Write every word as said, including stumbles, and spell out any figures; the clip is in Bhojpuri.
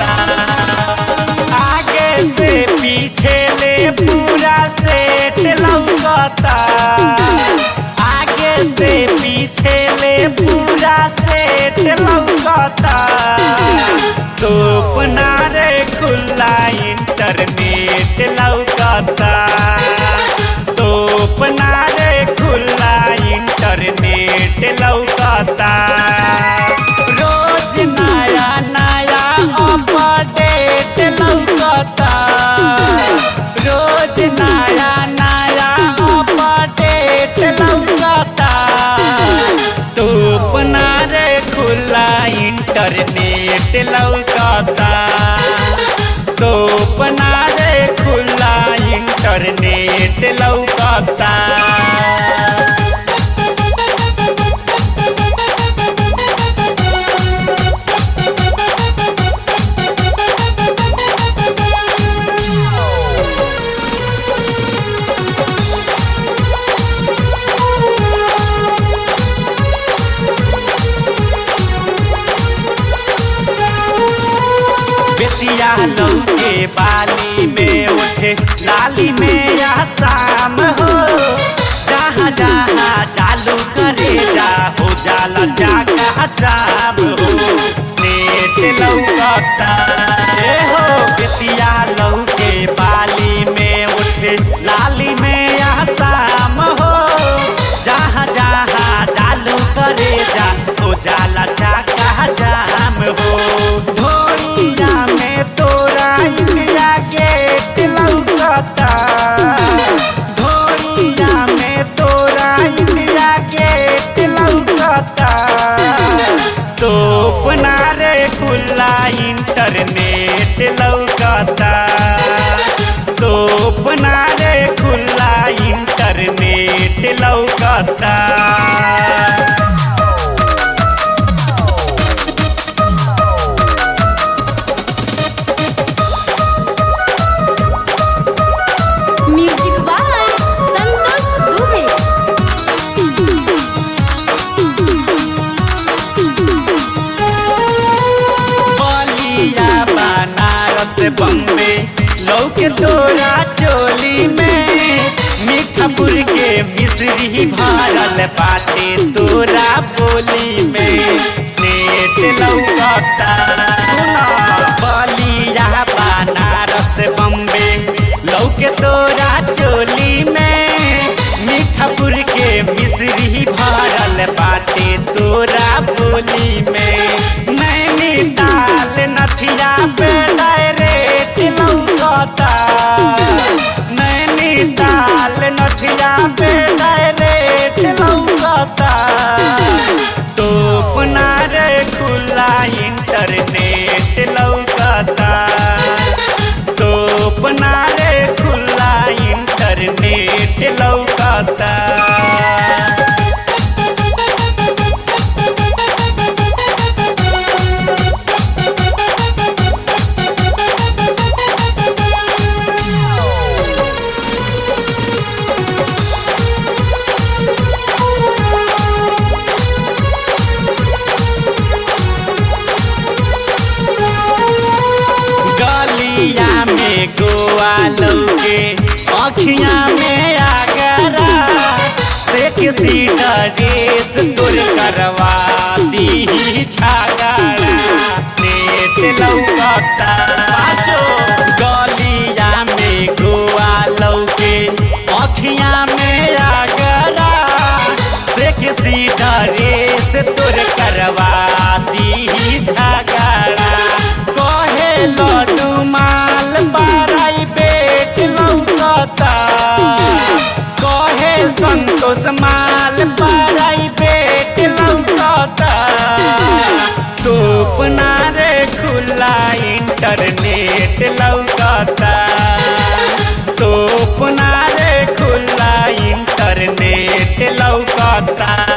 लौकता। आगे से पीछे ले पूरा सेट लौकता। आगे से पीछे ले पूरा सेट लौकता। तो अपना रे खुला इंटरनेट लौकता। तो अपना रे खुला इंटरनेट लौकता। रोज नया नया अपडेट लौकता। रोज नया नया अपडेट लौकता। तो अपना रे खुला इंटरनेट लौकता। तो अपना रे खुला इंटरनेट लौकता। बेतिया लौके बाली में उठे लाली में या शाम हो। जहाँ जहाँ चालू करे जा हो जाला जाका जाम हो। नेट लौकता ए हो बेतिया लौके बाली में उठे लाली में या शाम हो। जहाँ जहाँ चालू करे जा हो जाला जाका जाम हो। ढोलिया में तोरा इंडिया गेट लौकता। ढोलिया में तोरा इंडिया गेट लौकता। तो अपना रे खुला इंटरनेट लौकता। तो अपना रे खुला इंटरनेट लौकता। Music by Santosh Dubey. बलिया बनारस बम्बे लौके तोरा चोली में। मीठापुर के मिश्री भरल बाटे तोरा बोली में। नेट लौकता सुना बलिया बनारस बम्बे लौके तोरा चोली में। मीठापुर के मिश्री भरल बाटे तोरा बोली में। नैनीताल नथिया पे डायरेक्ट लौकता। नैनीताल नथिया पे डायरेक्ट लौकता। तो अपना रे खुला इंटरनेट लौकता। तो अपना रे खुला इंटरनेट लौकता। गलिया में गोवा लौके अखिया में आगरा। से किसी ड्रेस तोर करवा दी छागरा। नेट लौकता साचो गलिया में गोवा लौके अखिया में आगरा। से किसी ड्रेस तोर करवा दी झगड़ा। कहे लड्डू माल बाराई बेट लौकता। कहे संतोष माल बाराई बेट लौकता। तो अपना रे खुला इंटरनेट लौकता। तो अपना रे खुला इंटरनेट लौकता।